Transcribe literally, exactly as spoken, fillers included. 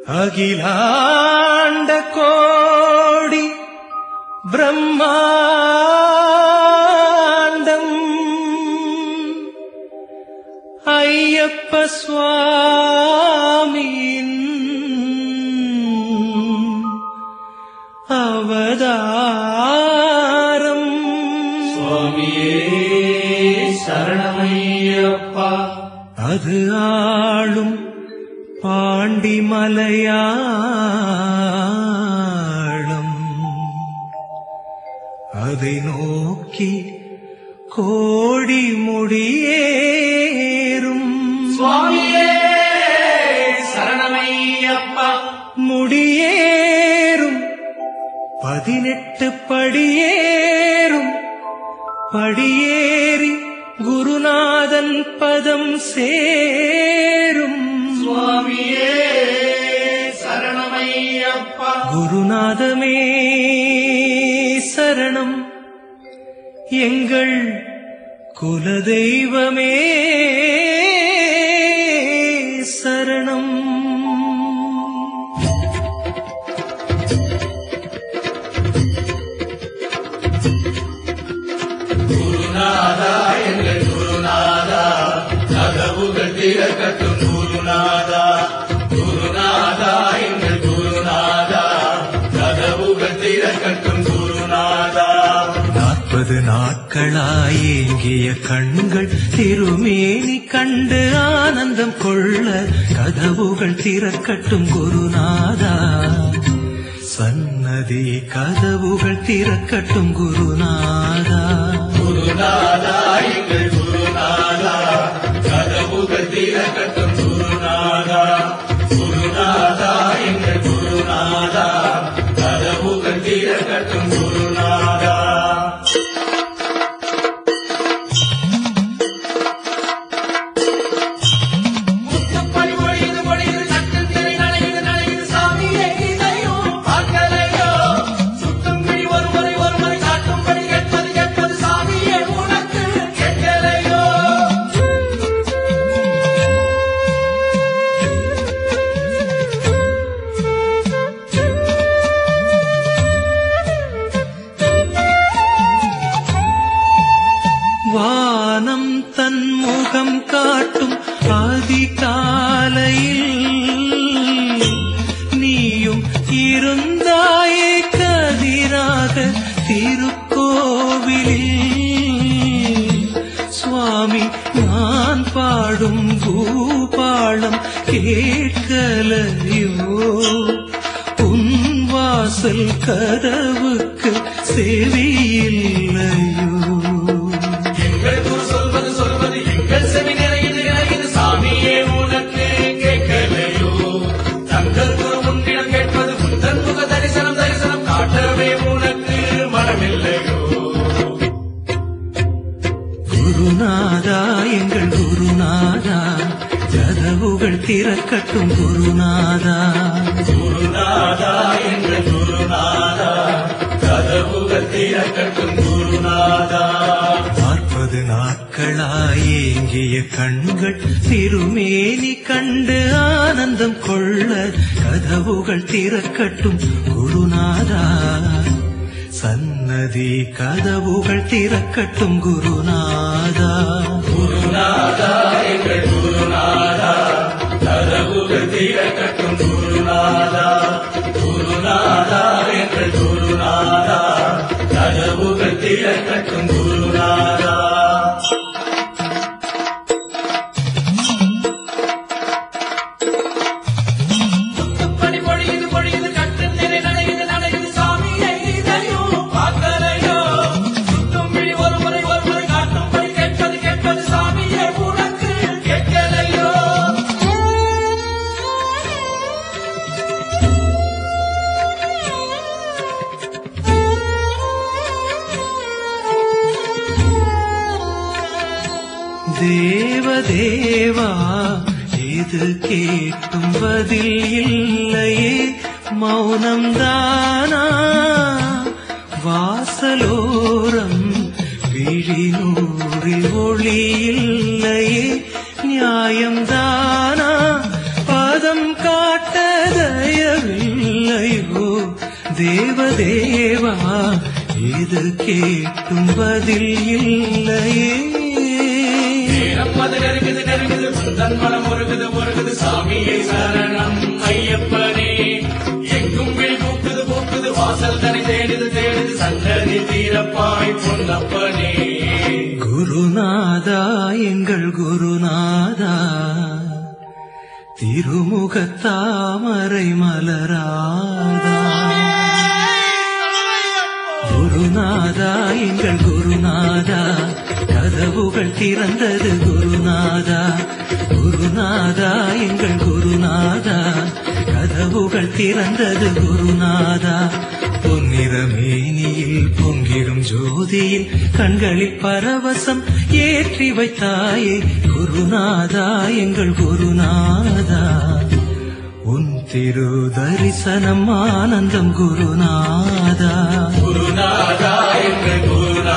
அகிலாண்ட கோடி பிரம்மாண்டம் ஐயப்ப சுவாமியின் அவதாரம். சுவாமியே சரணமையப்பா. அது ஆளும் பாண்டிமலையாளம், அதை நோக்கி கோடி முடியேறும். சுவாமியே சரணமையப்பா. முடியேறும் பதினெட்டு படியேறும், படியேறி குருநாதன் பதம் சேரும். சுவாமியே சரணமையப்பா. குருநாதமே சரணம், எங்கள் குலதெய்வமே சரணம். குருநாதா எங்கள் குருநாதா, கதவுகள் திறக்கட்டும் குருநாதா. குருநாதா எங்கள் குருநாதா, கதவுகள் திறக்கட்டும் குருநாதா. நாற்பது நாட்களாயேங்கிய கண்கள் திருமேனி கண்டு ஆனந்தம் கொள்ள கதவுகள் திறக்கட்டும் குருநாதா. சன்னதி கதவுகள் திறக்கட்டும் குருநாதா. குருநாதா எங்கள் குருநாதா, கதவுகள் திறக்கட்டும் குருநாதா. குருநாதா எங்கள் குருநாதா, கதவுகள் திறக்கட்டும் குருநாதா. முத்துப்படி பொழியுது பொழியுது, சட்டில் திரை நனையுது நனையுது, சாமியே இதையும் பார்க்கலையோ. சுத்தம் பிடி ஒரு முறை ஒரு முறை காட்டும்படி கேட்பது கேட்பது, சாமியே உனக்கு கேட்கலையோ. வானம் தன் முகம் காட்டும் அதிகாலையில் நீயும் இருந்தாயே கதிராக திருக்கோவிலில். சுவாமி நான் பாடும் பூபாளம் கேட்கலையோ, உன் வாசல் கதவுக்கு செவியில்லையோ. எங்கள் குரு சொல்வது சொல்வது எங்கள் செவி நிறையுது நிறையுது, சாமியே உனக்கு கேட்கலையோ. தங்கள் குரு உன்னிடம் கேட்பது உந்தன் முக தரிசனம் தரிசனம் காட்டவே உனக்கு மனமில்லையோ. குருநாதா எங்கள் குருநாதா, கதவுகள் திறக்கட்டும் குருநாதா. குருநாதா எங்கள் குருநாதா, கதவுகள் திறக்கட்டும் குருநாதா. நாற்பது நாட்களாயேங்கிய கண்கள் திருமேனி கண்டு ஆனந்தம் கொள்ள கதவுகள் திறக்கட்டும் குருநாதா. சன்னதி கதவுகள் திறக்கட்டும் குருநாதா. குருநாதா எங்கள் குருநாதா, கதவுகள் திறக்கட்டும் குருநாதா. குருநாதா எங்கள் குருநாதா, கதவுகள் திறக்கட்டும் குருநாதா. முத்துப்படி பொழியுது பொழியுது, கட்டில் திரை நனையுது நனையுது, சாமியை இதையும் பார்க்கலையோ. சுத்தும் பிடி ஒரு முறை ஒரு முறை காட்டும்படி கேட்பது கேட்பது, சாமியே உனக்கு கேட்கலையோ. தேவதேவா இது கேட்டும் பதில் இல்லையே, மௌனம்தானா வாசலோரம் விழிநூறில் ஒளி இல்லையே, நியாயம்தானா பதம் காட்ட தேவதேவா இது கேட்டும் பதில் இல்லையே. நேரம் அது நெருங்குது நெருங்குது உந்தன் மனம் ஒருகுது ஒருகுது சாமியை சரணம் ஐயப்பனே. எங்கும் வில் பூக்குது பூக்குது வாசல் தனி தேடுது தேடுது சந்ததி தீரப்பாய் பொன்னப்பனே. குருநாதா எங்கள் குருநாதா திருமுகத்தாமரை மலராதா. குருநாதா எங்கள் குருநாதா கதவுகள் திறந்தது குருநாதா. குருநாதா எங்கள் குருநாதா கதவுகள் திறந்தது குருநாதா. பொன்னிறமேனியில் பொங்கிடும் ஜோதியில் கண்களில் பரவசம் ஏற்றி வைத்தாயே குருநாதா எங்கள் குருநாதா. உன் திரு தரிசனம் ஆனந்தம் குருநாதா. குருநாதா எங்கள் குருநாதா